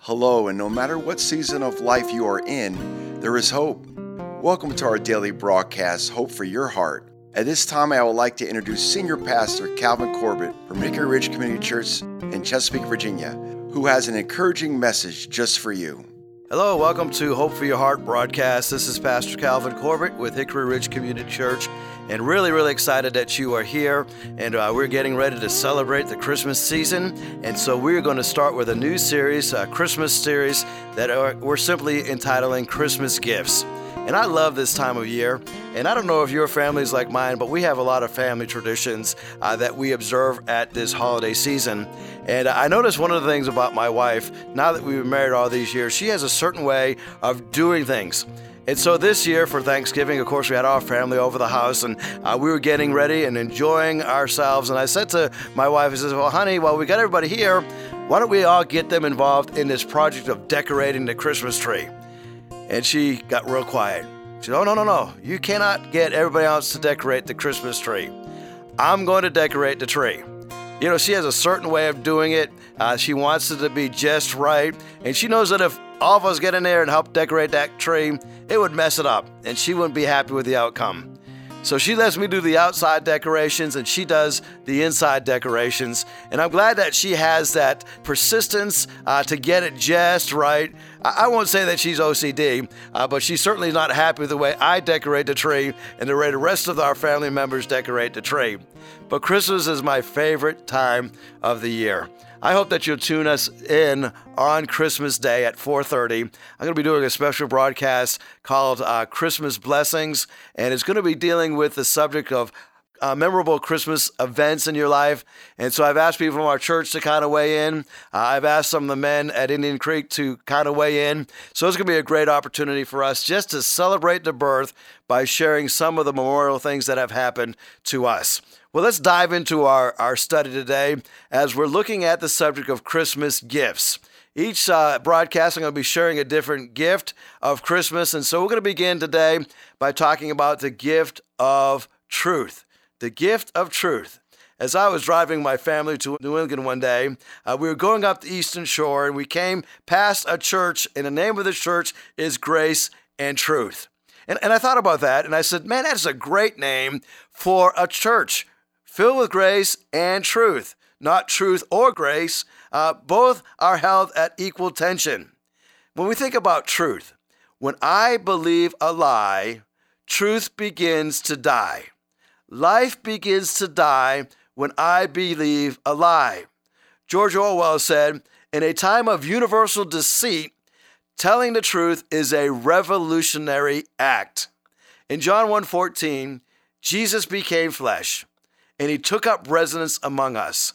Hello, and no matter what season of life you are in, there is hope. Welcome to our daily broadcast, Hope for Your Heart. At this time, I would like to introduce Senior Pastor Calvin Corbett from Hickory Ridge Community Church in Chesapeake, Virginia, who has an encouraging message just for you. Hello, welcome to Hope for Your Heart broadcast. This is Pastor Calvin Corbett with Hickory Ridge Community Church, and really excited that you are here. And we're getting ready to celebrate the Christmas season, and so we're going to start with a new series, a Christmas series that we're simply entitling Christmas Gifts. And I love this time of year, and I don't know if your family is like mine, but we have a lot of family traditions that we observe at this holiday season. And I noticed one of the things about my wife, now that we've been married all these years, she has a certain way of doing things. And so this year for Thanksgiving, of course, we had our family over the house, and we were getting ready and enjoying ourselves. And I said to my wife, I said, well, honey, while we got everybody here, why don't we all get them involved in this project of decorating the Christmas tree? And she got real quiet. She said, oh, no. You cannot get everybody else to decorate the Christmas tree. I'm going to decorate the tree. You know, she has a certain way of doing it. She wants it to be just right. And she knows that if all of us get in there and help decorate that tree, it would mess it up. And she wouldn't be happy with the outcome. So she lets me do the outside decorations and she does the inside decorations. And I'm glad that she has that persistence to get it just right. I won't say that she's OCD, but she's certainly not happy with the way I decorate the tree and the way the rest of our family members decorate the tree. But Christmas is my favorite time of the year. I hope that you'll tune us in on Christmas Day at 4:30. I'm going to be doing a special broadcast called Christmas Blessings, and it's going to be dealing with the subject of memorable Christmas events in your life. And so I've asked people from our church to kind of weigh in. I've asked some of the men at Indian Creek to kind of weigh in. So it's going to be a great opportunity for us just to celebrate the birth by sharing some of the memorial things that have happened to us. Well, let's dive into our study today as we're looking at the subject of Christmas gifts. Each broadcast, I'm going to be sharing a different gift of Christmas. And so we're going to begin today by talking about the gift of truth. The gift of truth. As I was driving my family to New England one day, we were going up the Eastern Shore and we came past a church, and the name of the church is Grace and Truth. And I thought about that and I said, man, that's a great name for a church. Filled with grace and truth, not truth or grace. Both are held at equal tension. When we think about truth, when I believe a lie, truth begins to die. Life begins to die when I believe a lie. George Orwell said, in a time of universal deceit, telling the truth is a revolutionary act. In John 1:14, Jesus became flesh, and he took up residence among us.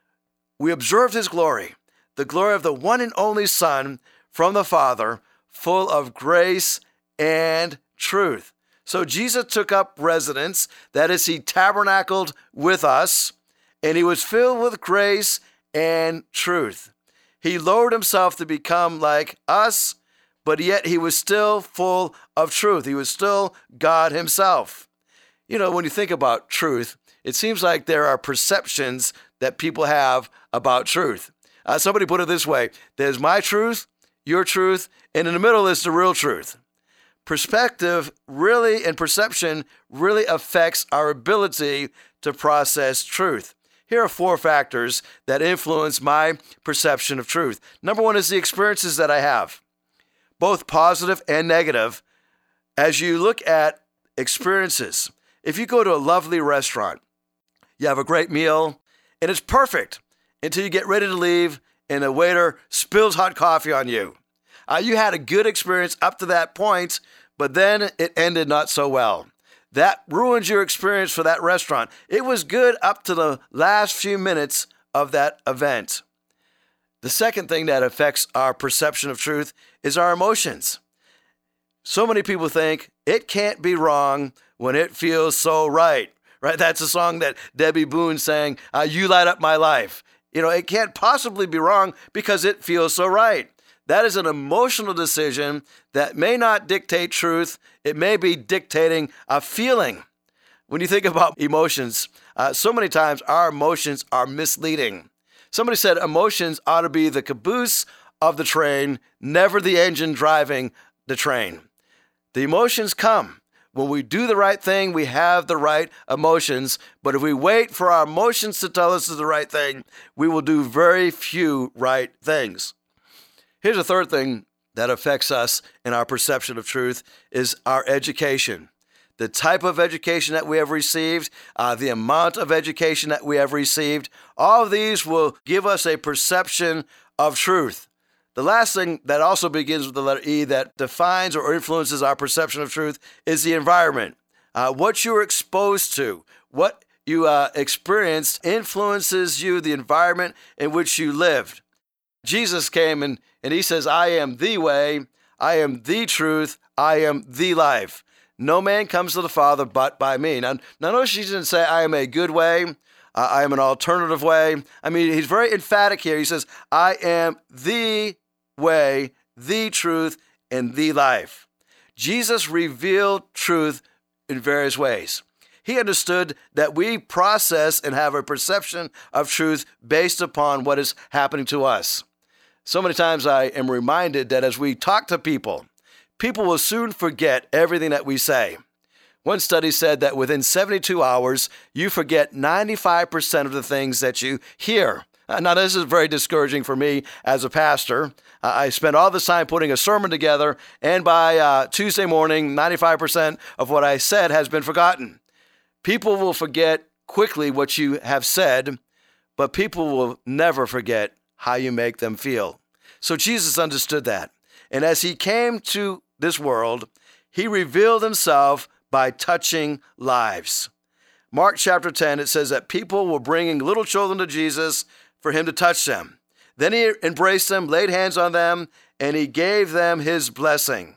We observed his glory, the glory of the one and only Son from the Father, full of grace and truth. So Jesus took up residence, that is, he tabernacled with us, and he was filled with grace and truth. He lowered himself to become like us, but yet he was still full of truth. He was still God himself. You know, when you think about truth, it seems like there are perceptions that people have about truth. Somebody put it this way: there's my truth, your truth, and in the middle is the real truth. Perspective really and perception really affects our ability to process truth. Here are 4 factors that influence my perception of truth. Number 1 is the experiences that I have, both positive and negative. As you look at experiences, if you go to a lovely restaurant, you have a great meal, and it's perfect until you get ready to leave and the waiter spills hot coffee on you. You had a good experience up to that point, but then it ended not so well. That ruins your experience for that restaurant. It was good up to the last few minutes of that event. The second thing that affects our perception of truth is our emotions. So many people think it can't be wrong when it feels so right. Right? That's a song that Debbie Boone sang, You Light Up My Life. You know, it can't possibly be wrong because it feels so right. That is an emotional decision that may not dictate truth. It may be dictating a feeling. When you think about emotions, so many times our emotions are misleading. Somebody said emotions ought to be the caboose of the train, never the engine driving the train. The emotions come. When we do the right thing, we have the right emotions. But if we wait for our emotions to tell us the right thing, we will do very few right things. Here's a third thing that affects us in our perception of truth is our education. The type of education that we have received, the amount of education that we have received, all of these will give us a perception of truth. The last thing that also begins with the letter E that defines or influences our perception of truth is the environment. What you're exposed to, what you experienced influences you, the environment in which you lived. Jesus came and he says, I am the way, I am the truth, I am the life. No man comes to the Father but by me. Now notice he didn't say, I am a good way, I am an alternative way. I mean, he's very emphatic here. He says, I am the way, the truth, and the life. Jesus revealed truth in various ways. He understood that we process and have a perception of truth based upon what is happening to us. So many times I am reminded that as we talk to people, people will soon forget everything that we say. One study said that within 72 hours, you forget 95% of the things that you hear. Now, this is very discouraging for me as a pastor. I spent all this time putting a sermon together, and by Tuesday morning, 95% of what I said has been forgotten. People will forget quickly what you have said, but people will never forget how you make them feel. So Jesus understood that. And as he came to this world, he revealed himself by touching lives. Mark chapter 10, it says that people were bringing little children to Jesus for him to touch them. Then he embraced them, laid hands on them, and he gave them his blessing.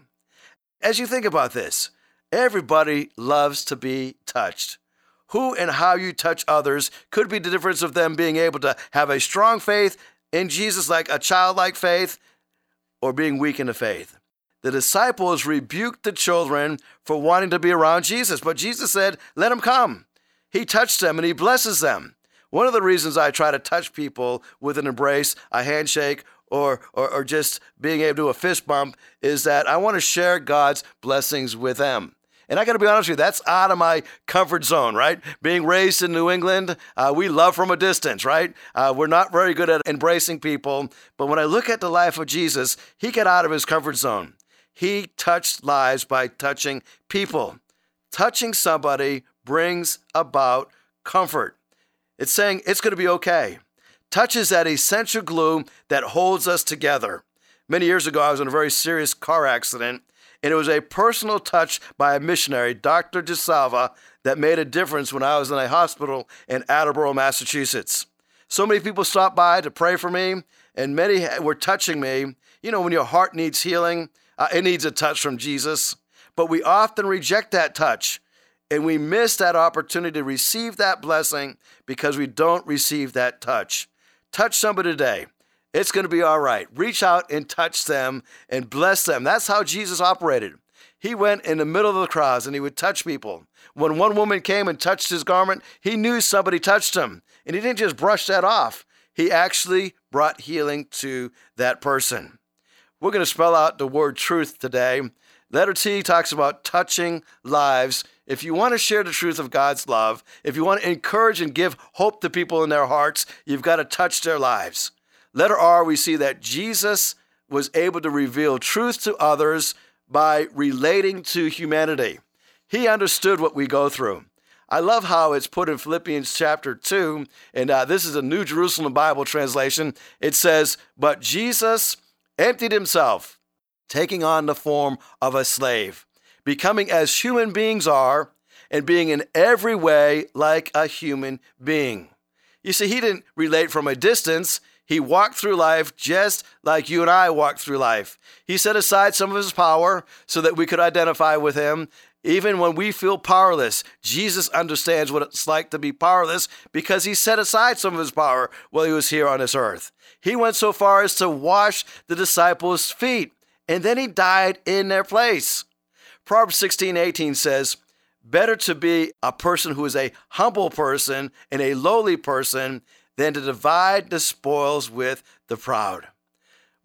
As you think about this, everybody loves to be touched. Who and how you touch others could be the difference of them being able to have a strong faith in Jesus, like a childlike faith, or being weak in the faith. The disciples rebuked the children for wanting to be around Jesus, but Jesus said, let them come. He touched them and he blesses them. One of the reasons I try to touch people with an embrace, a handshake, or just being able to do a fist bump is that I want to share God's blessings with them. And I got to be honest with you, that's out of my comfort zone, right? Being raised in New England, we love from a distance, right? We're not very good at embracing people. But when I look at the life of Jesus, he got out of his comfort zone. He touched lives by touching people. Touching somebody brings about comfort. It's saying it's going to be okay. Touch is that essential glue that holds us together. Many years ago, I was in a very serious car accident, and it was a personal touch by a missionary, Dr. DeSalva, that made a difference when I was in a hospital in Attleboro, Massachusetts. So many people stopped by to pray for me, and many were touching me. You know, when your heart needs healing, it needs a touch from Jesus. But we often reject that touch, and we miss that opportunity to receive that blessing because we don't receive that touch. Touch somebody today. It's going to be all right. Reach out and touch them and bless them. That's how Jesus operated. He went in the middle of the crowds and he would touch people. When one woman came and touched his garment, he knew somebody touched him. And he didn't just brush that off. He actually brought healing to that person. We're going to spell out the word truth today. Letter T talks about touching lives. If you want to share the truth of God's love, if you want to encourage and give hope to people in their hearts, you've got to touch their lives. Letter R, we see that Jesus was able to reveal truth to others by relating to humanity. He understood what we go through. I love how it's put in Philippians chapter 2, and this is a New Jerusalem Bible translation. It says, but Jesus emptied himself, taking on the form of a slave, becoming as human beings are, and being in every way like a human being. You see, he didn't relate from a distance. He walked through life just like you and I walk through life. He set aside some of his power so that we could identify with him. Even when we feel powerless, Jesus understands what it's like to be powerless because he set aside some of his power while he was here on this earth. He went so far as to wash the disciples' feet, and then he died in their place. Proverbs 16:18 says, better to be a person who is a humble person and a lowly person than to divide the spoils with the proud.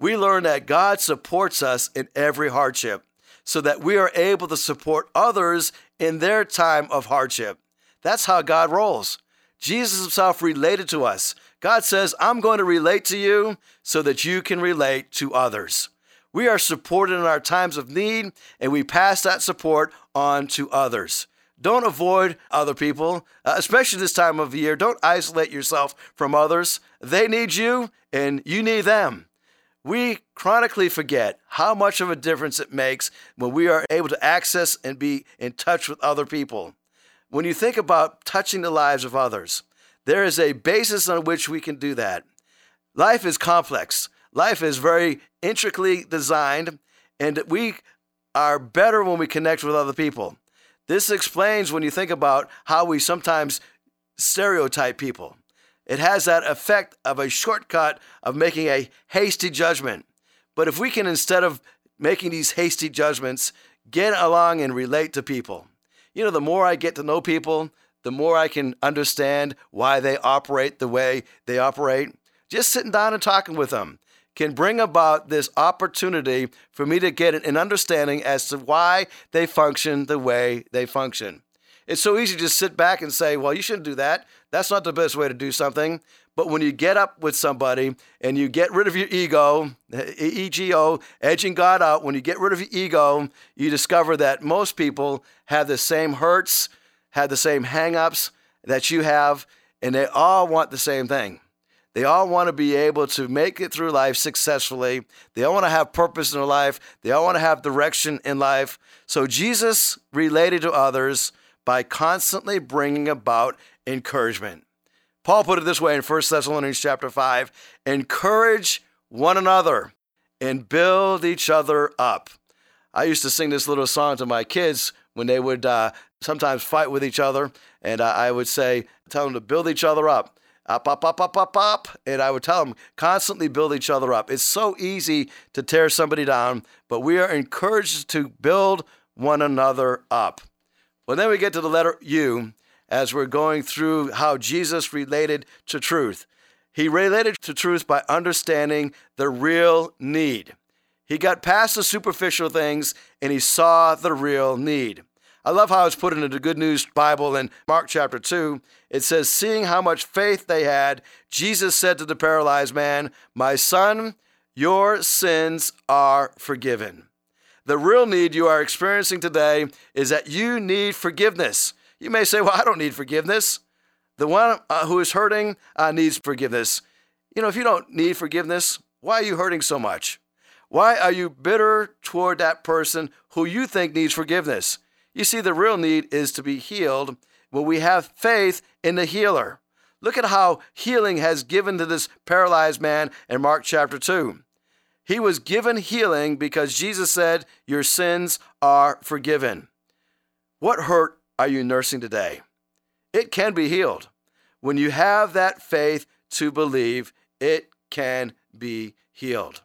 we learn that God supports us in every hardship so that we are able to support others in their time of hardship. That's how God rolls. Jesus himself related to us. God says, I'm going to relate to you so that you can relate to others. We are supported in our times of need, and we pass that support on to others. Don't avoid other people, especially this time of year. Don't isolate yourself from others. They need you, and you need them. We chronically forget how much of a difference it makes when we are able to access and be in touch with other people. When you think about touching the lives of others, there is a basis on which we can do that. Life is complex. Life is very intricately designed, and we are better when we connect with other people. This explains when you think about how we sometimes stereotype people. It has that effect of a shortcut of making a hasty judgment. But if we can, instead of making these hasty judgments, get along and relate to people. You know, the more I get to know people, the more I can understand why they operate the way they operate. Just sitting down and talking with them can bring about this opportunity for me to get an understanding as to why they function the way they function. It's so easy to just sit back and say, well, you shouldn't do that. That's not the best way to do something. But when you get up with somebody and you get rid of your ego, EGO, edging God out, when you get rid of your ego, you discover that most people have the same hurts, have the same hang-ups that you have, and they all want the same thing. They all want to be able to make it through life successfully. They all want to have purpose in their life. They all want to have direction in life. So Jesus related to others by constantly bringing about encouragement. Paul put it this way in 1 Thessalonians chapter 5, encourage one another and build each other up. I used to sing this little song to my kids when they would sometimes fight with each other, and I would tell them to build each other up. Up, up, up, up, up, up. And I would tell them, constantly build each other up. It's so easy to tear somebody down, but we are encouraged to build one another up. Well, then we get to the letter U as we're going through how Jesus related to truth. He related to truth by understanding the real need. He got past the superficial things and he saw the real need. I love how it's put into the Good News Bible in Mark chapter 2. It says, seeing how much faith they had, Jesus said to the paralyzed man, my son, your sins are forgiven. The real need you are experiencing today is that you need forgiveness. You may say, well, I don't need forgiveness. The one who is hurting needs forgiveness. You know, if you don't need forgiveness, why are you hurting so much? Why are you bitter toward that person who you think needs forgiveness? You see, the real need is to be healed when we have faith in the healer. Look at how healing has given to this paralyzed man in Mark chapter 2. He was given healing because Jesus said, your sins are forgiven. What hurt are you nursing today? It can be healed. When you have that faith to believe, it can be healed.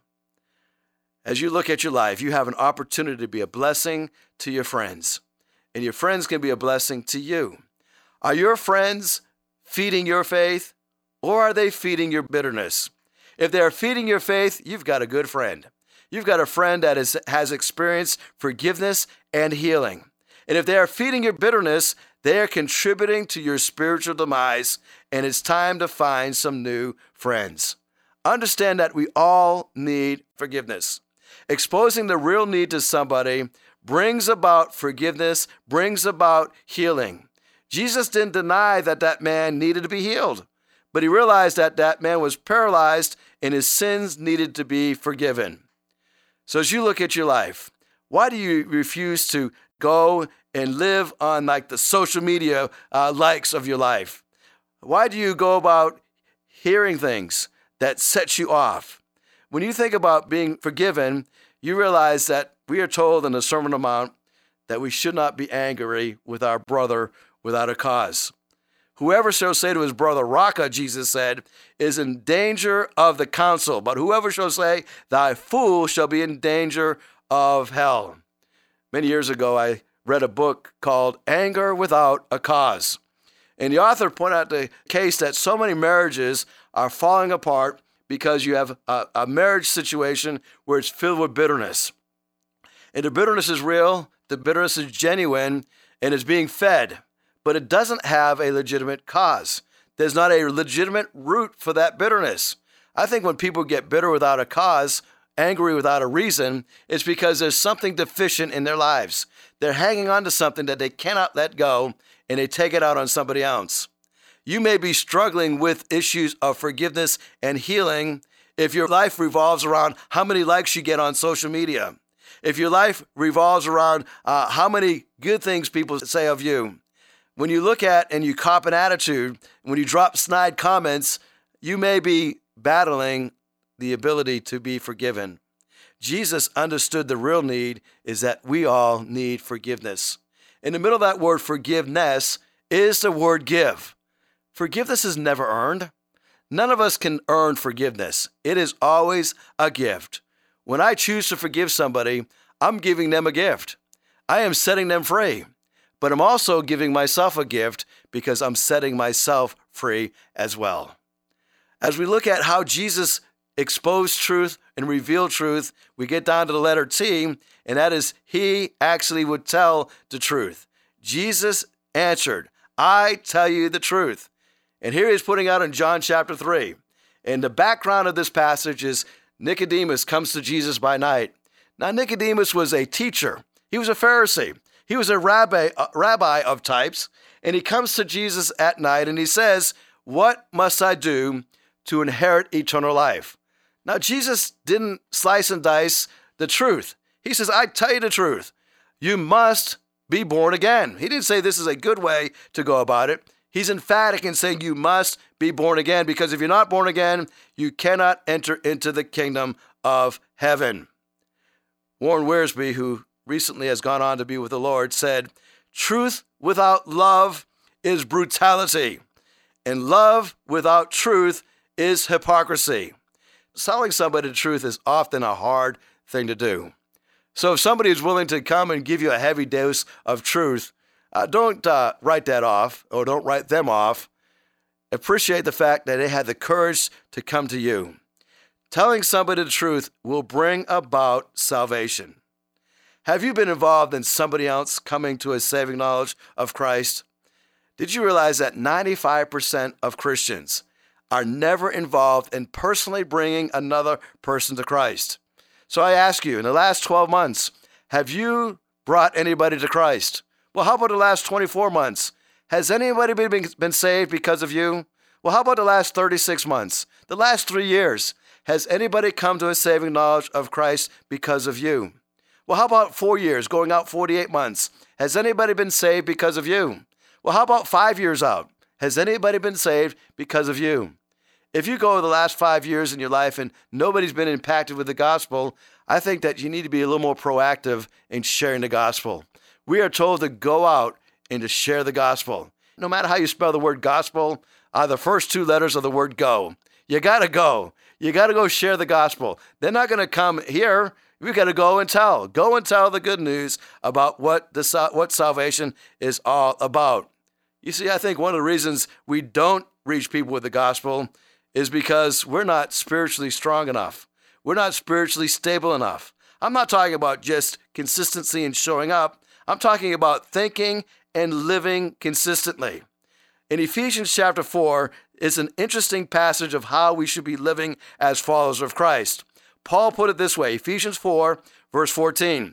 As you look at your life, you have an opportunity to be a blessing to your friends. And your friends can be a blessing to you. Are your friends feeding your faith, or are they feeding your bitterness? If they're feeding your faith, you've got a good friend. You've got a friend that has experienced forgiveness and healing. And if they are feeding your bitterness, they are contributing to your spiritual demise, and it's time to find some new friends. Understand that we all need forgiveness. Exposing the real need to somebody brings about forgiveness, brings about healing. Jesus didn't deny that that man needed to be healed, but he realized that that man was paralyzed and his sins needed to be forgiven. So as you look at your life, why do you refuse to go and live on like the social media likes of your life? Why do you go about hearing things that set you off? When you think about being forgiven, you realize that we are told in the Sermon on the Mount that we should not be angry with our brother without a cause. Whoever shall say to his brother, Raca, Jesus said, is in danger of the council. But whoever shall say, thy fool, shall be in danger of hell. Many years ago, I read a book called Anger Without a Cause. And the author pointed out the case that so many marriages are falling apart because you have a marriage situation where it's filled with bitterness. And the bitterness is real, the bitterness is genuine, and is being fed, but it doesn't have a legitimate cause. There's not a legitimate root for that bitterness. I think when people get bitter without a cause, angry without a reason, it's because there's something deficient in their lives. They're hanging on to something that they cannot let go, and they take it out on somebody else. You may be struggling with issues of forgiveness and healing if your life revolves around how many likes you get on social media. If your life revolves around how many good things people say of you. When you look at and you cop an attitude, when you drop snide comments, you may be battling the ability to be forgiven. Jesus understood the real need is that we all need forgiveness. In the middle of that word forgiveness is the word give. Forgiveness is never earned. None of us can earn forgiveness. It is always a gift. When I choose to forgive somebody, I'm giving them a gift. I am setting them free. But I'm also giving myself a gift because I'm setting myself free as well. As we look at how Jesus exposed truth and revealed truth, we get down to the letter T, and that is he actually would tell the truth. Jesus answered, I tell you the truth. And here he's putting out in John chapter 3. And the background of this passage is Nicodemus comes to Jesus by night. Now, Nicodemus was a teacher. He was a Pharisee. He was a rabbi of types, and he comes to Jesus at night and he says, what must I do to inherit eternal life? Now, Jesus didn't slice and dice the truth. He says, I tell you the truth. You must be born again. He didn't say this is a good way to go about it. He's emphatic in saying you must be born again, because if you're not born again, you cannot enter into the kingdom of heaven. Warren Wiersbe, who recently has gone on to be with the Lord, said, truth without love is brutality, and love without truth is hypocrisy. Telling somebody the truth is often a hard thing to do. So if somebody is willing to come and give you a heavy dose of truth, don't write that off, or don't write them off. Appreciate the fact that they had the courage to come to you. Telling somebody the truth will bring about salvation. Have you been involved in somebody else coming to a saving knowledge of Christ? Did you realize that 95% of Christians are never involved in personally bringing another person to Christ? So I ask you, in the last 12 months, have you brought anybody to Christ? Well, how about the last 24 months? Has anybody been saved because of you? Well, how about the last 36 months? The last 3 years? Has anybody come to a saving knowledge of Christ because of you? Well, how about 4 years, going out 48 months? Has anybody been saved because of you? Well, how about 5 years out? Has anybody been saved because of you? If you go the last 5 years in your life and nobody's been impacted with the gospel, I think that you need to be a little more proactive in sharing the gospel. We are told to go out and to share the gospel. No matter how you spell the word gospel, the first two letters of the word go. You got to go. You got to go share the gospel. They're not going to come here. We got to go and tell. Go and tell the good news about what salvation is all about. You see, I think one of the reasons we don't reach people with the gospel is because we're not spiritually strong enough. We're not spiritually stable enough. I'm not talking about just consistency and showing up. I'm talking about thinking and living consistently. In Ephesians chapter 4 is an interesting passage of how we should be living as followers of Christ. Paul put it this way, Ephesians 4, verse 14.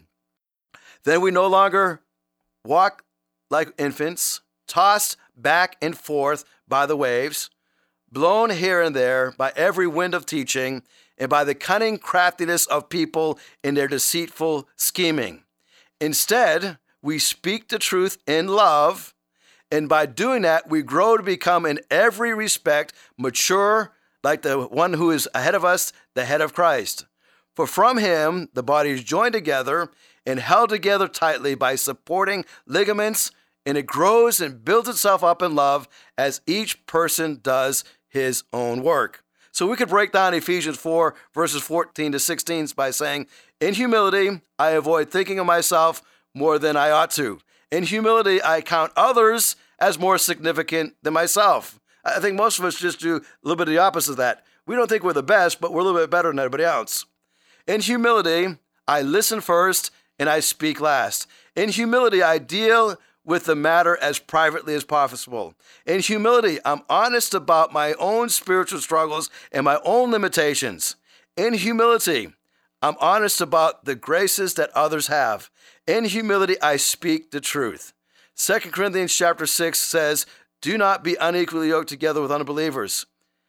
Then we no longer walk like infants, tossed back and forth by the waves, blown here and there by every wind of teaching, and by the cunning craftiness of people in their deceitful scheming. Instead, we speak the truth in love, and by doing that, we grow to become in every respect mature, like the one who is ahead of us, the head of Christ. For from him, the body is joined together and held together tightly by supporting ligaments, and it grows and builds itself up in love as each person does his own work. So we could break down Ephesians 4, verses 14 to 16 by saying, in humility, I avoid thinking of myself more than I ought to. In humility, I count others as more significant than myself. I think most of us just do a little bit of the opposite of that. We don't think we're the best, but we're a little bit better than everybody else. In humility, I listen first and I speak last. In humility, I deal with the matter as privately as possible. In humility, I'm honest about my own spiritual struggles and my own limitations. In humility, I'm honest about the graces that others have. In humility, I speak the truth. 2 Corinthians chapter 6 says, do not be unequally yoked together with unbelievers.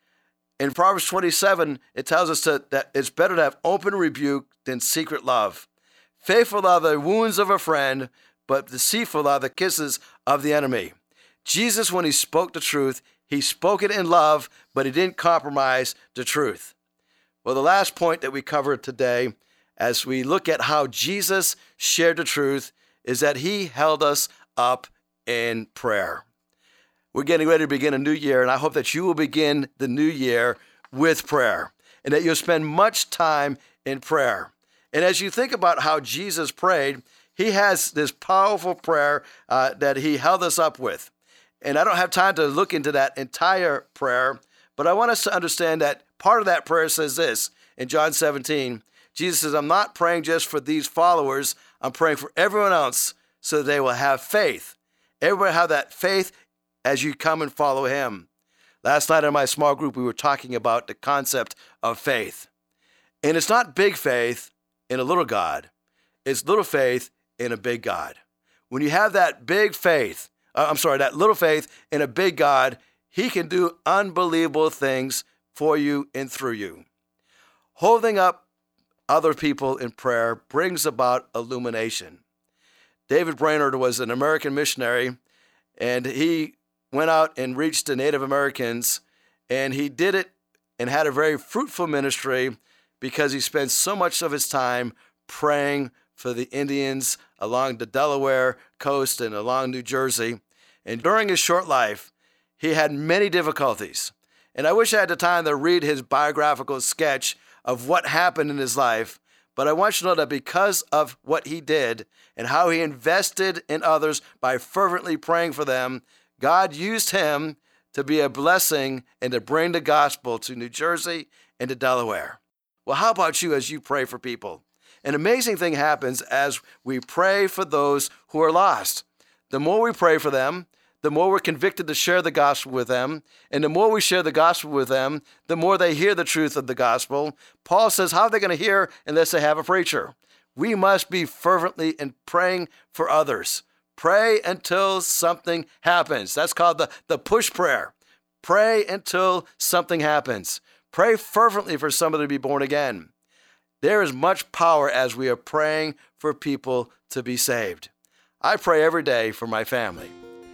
In Proverbs 27, it tells us that it's better to have open rebuke than secret love. Faithful are the wounds of a friend, but deceitful are the kisses of the enemy. Jesus, when he spoke the truth, he spoke it in love, but he didn't compromise the truth. Well, the last point that we covered today, as we look at how Jesus shared the truth, is that he held us up in prayer. We're getting ready to begin a new year, and I hope that you will begin the new year with prayer and that you'll spend much time in prayer. And as you think about how Jesus prayed, he has this powerful prayer that he held us up with. And I don't have time to look into that entire prayer, but I want us to understand that part of that prayer says this. In John 17, Jesus says, I'm not praying just for these followers. I'm praying for everyone else so that they will have faith. Everybody have that faith as you come and follow him. Last night in my small group, we were talking about the concept of faith. And it's not big faith in a little God. It's little faith in a big God. When you have that big faith, that little faith in a big God, he can do unbelievable things for you and through you. Holding up other people in prayer brings about illumination. David Brainerd was an American missionary, and he went out and reached the Native Americans, and he did it and had a very fruitful ministry because he spent so much of his time praying for the Indians along the Delaware coast and along New Jersey. And during his short life, he had many difficulties. And I wish I had the time to read his biographical sketch of what happened in his life, but I want you to know that because of what he did and how he invested in others by fervently praying for them, God used him to be a blessing and to bring the gospel to New Jersey and to Delaware. Well, how about you as you pray for people? An amazing thing happens as we pray for those who are lost. The more we pray for them, the more we're convicted to share the gospel with them. And the more we share the gospel with them, the more they hear the truth of the gospel. Paul says, how are they going to hear unless they have a preacher? We must be fervently in praying for others. Pray until something happens. That's called the push prayer. Pray until something happens. Pray fervently for somebody to be born again. There is much power as we are praying for people to be saved. I pray every day for my family.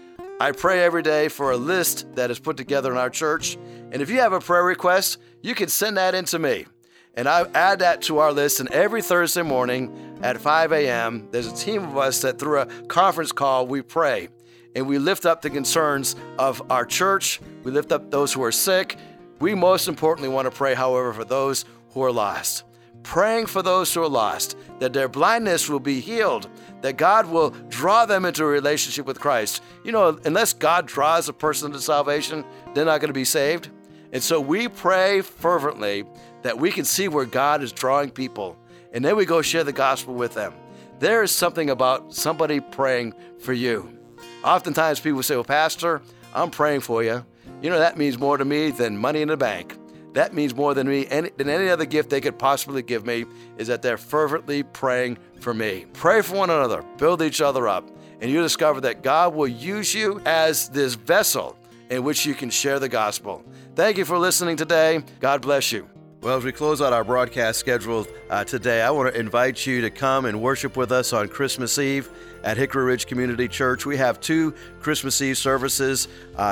I pray every day for a list that is put together in our church. And if you have a prayer request, you can send that in to me. And I add that to our list. And every Thursday morning at 5 a.m., there's a team of us that through a conference call, we pray. And we lift up the concerns of our church. We lift up those who are sick. We most importantly want to pray, however, for those who are lost. Praying for those who are lost, that their blindness will be healed, that God will draw them into a relationship with Christ. You know, unless God draws a person to salvation, they're not going to be saved. And so we pray fervently that we can see where God is drawing people, and then we go share the gospel with them. There is something about somebody praying for you. Oftentimes people say, well, Pastor, I'm praying for you. You know, that means more to me than money in the bank. That means more than any other gift they could possibly give me, is that they're fervently praying for me. Pray for one another, build each other up, and you discover that God will use you as this vessel in which you can share the gospel. Thank you for listening today. God bless you. Well, as we close out our broadcast schedule today, I want to invite you to come and worship with us on Christmas Eve at Hickory Ridge Community Church. We have 2 Christmas Eve services,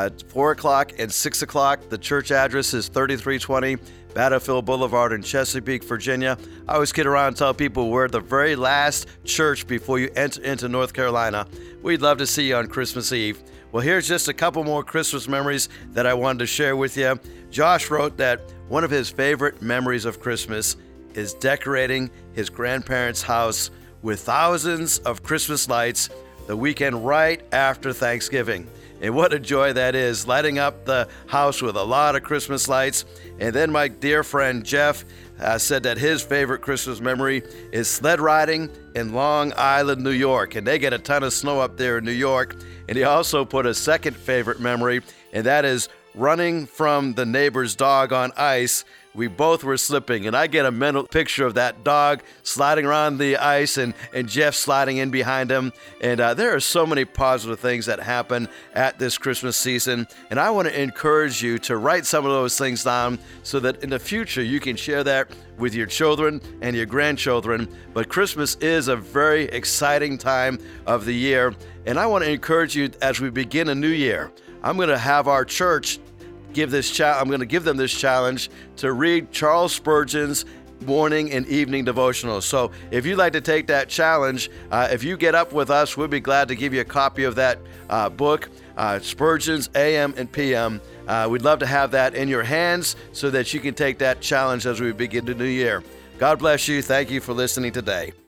4 o'clock and 6 o'clock. The church address is 3320 Battlefield Boulevard in Chesapeake, Virginia. I always kid around and tell people we're the very last church before you enter into North Carolina. We'd love to see you on Christmas Eve. Well, here's just a couple more Christmas memories that I wanted to share with you. Josh wrote that one of his favorite memories of Christmas is decorating his grandparents' house with thousands of Christmas lights the weekend right after Thanksgiving. And what a joy that is, lighting up the house with a lot of Christmas lights. And then my dear friend Jeff said that his favorite Christmas memory is sled riding in Long Island, New York. And they get a ton of snow up there in New York. And he also put a second favorite memory, and that is running from the neighbor's dog on ice. We both were slipping, and I get a mental picture of that dog sliding around the ice and Jeff sliding in behind him. And there are so many positive things that happen at this Christmas season. And I want to encourage you to write some of those things down so that in the future you can share that with your children and your grandchildren. But Christmas is a very exciting time of the year. And I want to encourage you as we begin a new year. I'm going to have our church I'm going to give them this challenge to read Charles Spurgeon's morning and evening devotionals. So if you'd like to take that challenge, if you get up with us, we'll be glad to give you a copy of that book, Spurgeon's AM and PM. We'd love to have that in your hands so that you can take that challenge as we begin the new year. God bless you. Thank you for listening today.